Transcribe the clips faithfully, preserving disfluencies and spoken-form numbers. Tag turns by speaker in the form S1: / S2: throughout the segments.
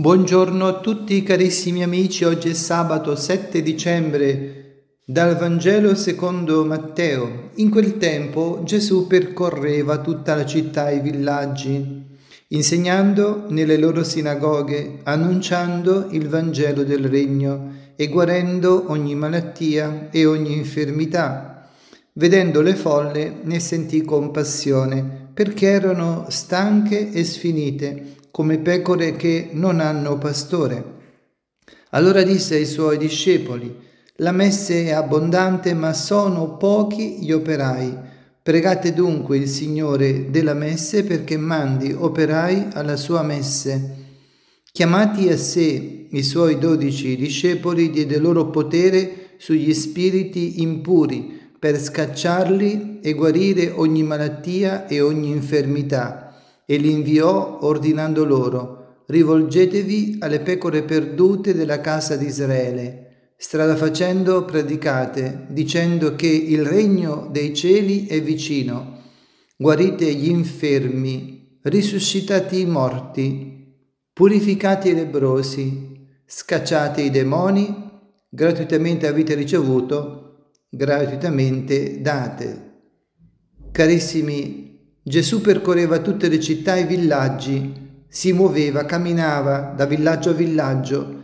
S1: Buongiorno a tutti carissimi amici, oggi è sabato sette dicembre. Dal Vangelo secondo Matteo. In quel tempo Gesù percorreva tutta la città e i villaggi, insegnando nelle loro sinagoghe, annunciando il Vangelo del Regno e guarendo ogni malattia e ogni infermità. Vedendo le folle ne sentì compassione, perché erano stanche e sfinite, come pecore che non hanno pastore. Allora disse ai suoi discepoli: la messe è abbondante, ma sono pochi gli operai. Pregate dunque il Signore della messe perché mandi operai alla sua messe. Chiamati a sé i suoi dodici discepoli, diede loro potere sugli spiriti impuri per scacciarli e guarire ogni malattia e ogni infermità. E li inviò ordinando loro: rivolgetevi alle pecore perdute della casa di Israele. Strada facendo predicate, dicendo che il regno dei cieli è vicino. Guarite gli infermi, risuscitate i morti, purificate i lebbrosi, scacciate i demoni, gratuitamente avete ricevuto, gratuitamente date. Carissimi, Gesù percorreva tutte le città e i villaggi, si muoveva, camminava da villaggio a villaggio,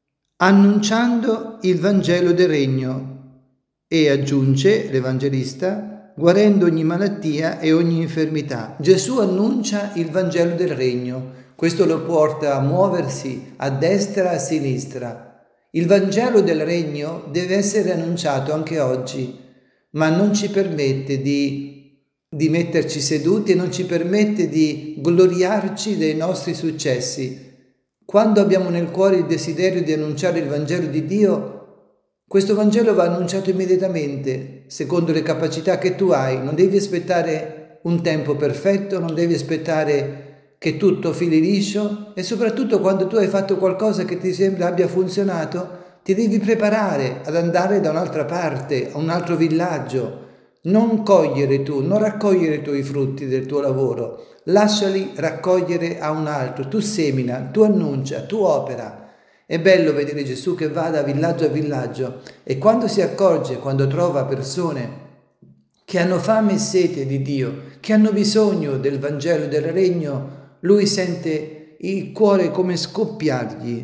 S1: annunciando il Vangelo del Regno e, aggiunge l'Evangelista, guarendo ogni malattia e ogni infermità. Gesù annuncia il Vangelo del Regno, questo lo porta a muoversi a destra e a sinistra. Il Vangelo del Regno deve essere annunciato anche oggi, ma non ci permette di di metterci seduti e non ci permette di gloriarci dei nostri successi. Quando abbiamo nel cuore il desiderio di annunciare il Vangelo di Dio, questo Vangelo va annunciato immediatamente, secondo le capacità che tu hai. Non devi aspettare un tempo perfetto, non devi aspettare che tutto fili liscio, e soprattutto quando tu hai fatto qualcosa che ti sembra abbia funzionato, ti devi preparare ad andare da un'altra parte, a un altro villaggio. Non cogliere tu, non raccogliere tu i frutti del tuo lavoro, lasciali raccogliere a un altro. Tu semina, tu annuncia, tu opera. È bello vedere Gesù che va da villaggio a villaggio e quando si accorge, quando trova persone che hanno fame e sete di Dio, che hanno bisogno del Vangelo e del Regno, lui sente il cuore come scoppiargli.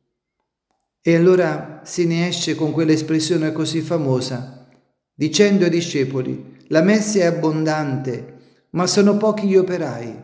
S1: E allora se ne esce con quell'espressione così famosa, dicendo ai discepoli: la messe è abbondante, ma sono pochi gli operai.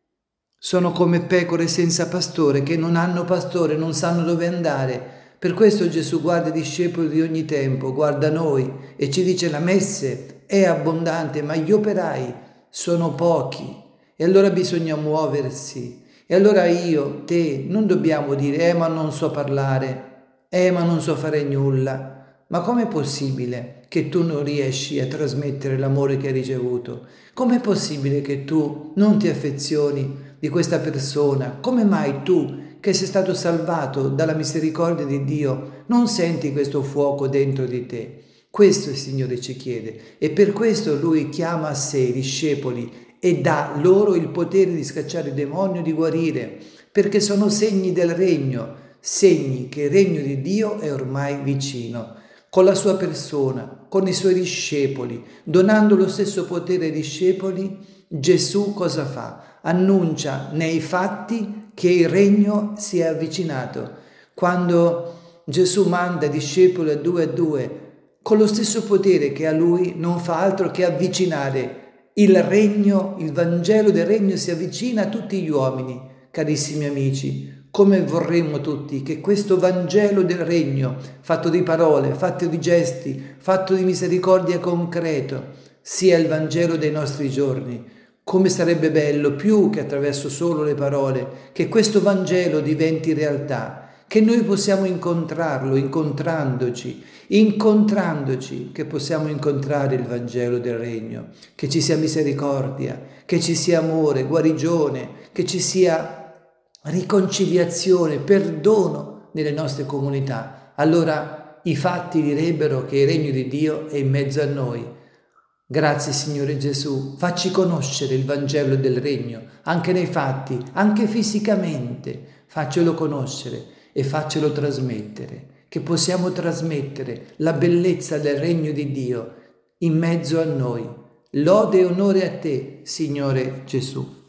S1: Sono come pecore senza pastore, che non hanno pastore, non sanno dove andare. Per questo Gesù guarda i discepoli di ogni tempo, guarda noi e ci dice: la messe è abbondante, ma gli operai sono pochi. E allora bisogna muoversi. E allora io, te, non dobbiamo dire: eh ma non so parlare, eh ma non so fare nulla. Ma com'è possibile che tu non riesci a trasmettere l'amore che hai ricevuto? Com'è possibile che tu non ti affezioni di questa persona? Come mai tu, che sei stato salvato dalla misericordia di Dio, non senti questo fuoco dentro di te? Questo il Signore ci chiede e per questo Lui chiama a sé i discepoli e dà loro il potere di scacciare il demonio, di guarire, perché sono segni del regno, segni che il regno di Dio è ormai vicino. Con la sua persona, con i suoi discepoli, donando lo stesso potere ai discepoli, Gesù cosa fa? Annuncia nei fatti che il regno si è avvicinato. Quando Gesù manda i discepoli a due a due, con lo stesso potere che ha lui, non fa altro che avvicinare il regno, il Vangelo del regno si avvicina a tutti gli uomini, carissimi amici. Come vorremmo tutti che questo Vangelo del Regno, fatto di parole, fatto di gesti, fatto di misericordia concreto, sia il Vangelo dei nostri giorni. Come sarebbe bello, più che attraverso solo le parole, che questo Vangelo diventi realtà, che noi possiamo incontrarlo, incontrandoci, incontrandoci, che possiamo incontrare il Vangelo del Regno, che ci sia misericordia, che ci sia amore, guarigione, che ci sia riconciliazione, perdono nelle nostre comunità. Allora i fatti direbbero che il regno di Dio è in mezzo a noi. Grazie Signore Gesù, facci conoscere il Vangelo del Regno, anche nei fatti, anche fisicamente. faccelo conoscere e faccelo trasmettere, che possiamo trasmettere la bellezza del regno di Dio in mezzo a noi. Lode e onore a te, Signore Gesù.